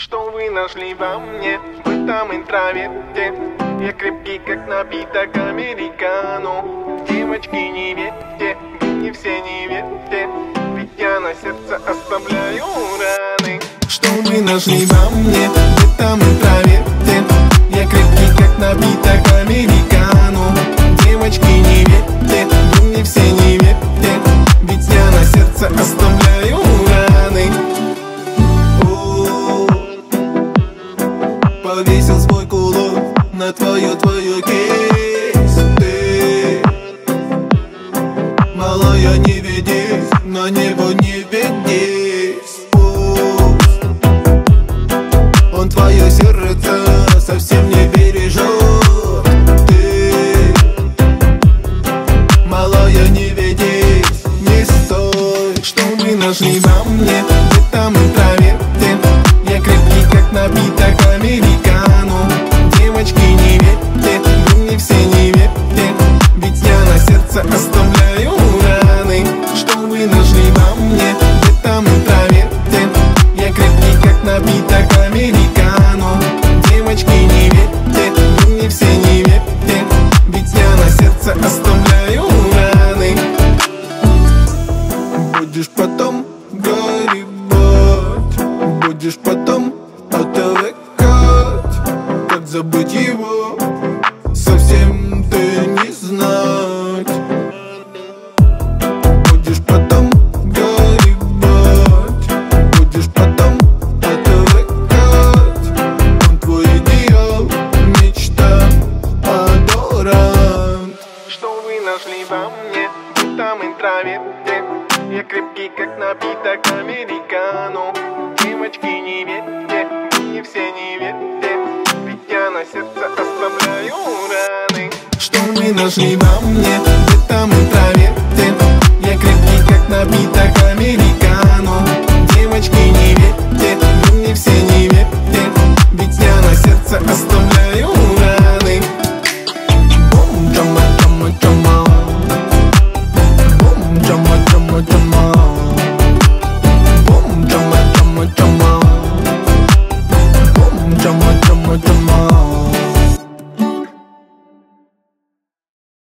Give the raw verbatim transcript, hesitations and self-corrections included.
Что вы нашли во мне, в этом интроверте? Я крепкий, как напиток американо. Девочки, не верьте, вы не все не верьте, ведь я на сердце оставляю раны. Что вы нашли во мне, в этом интроверте? Я крепкий, как напиток американо. Девочки, не верьте, вы не все не верьте, ведь я на сердце оставляю раны. Повесил свой кулон на твое, твое кейс. Ты, малая, не ведись, на него не ведись. Пусть он твое сердце совсем не бережет. Ты, малая, не ведись, не стой. Что вы нашли во мне, в этом интроверте? Я крепкий, как напиток американо. Девочки, не верьте, вы не все не верьте, ведь я на сердце оставляю раны. Что вы нашли во мне, в этом интроверте? Я крепкий, как напиток американо. Девочки, не верьте, вы не все не верьте, ведь я на сердце оставляю раны. Будешь потом горевать, будешь потом отвыкать. Как забыть его, совсем ты не знать. Будешь потом горевать, будешь потом отвыкать. Он твой идеал, мечта, адорант. Что вы нашли во мне, в этом интроверте? Я крепкий, как напиток американо. Девочки, не верьте, вы не все не верьте, ведь я на сердце оставляю раны. Что вы нашли во мне, в этом интроверте?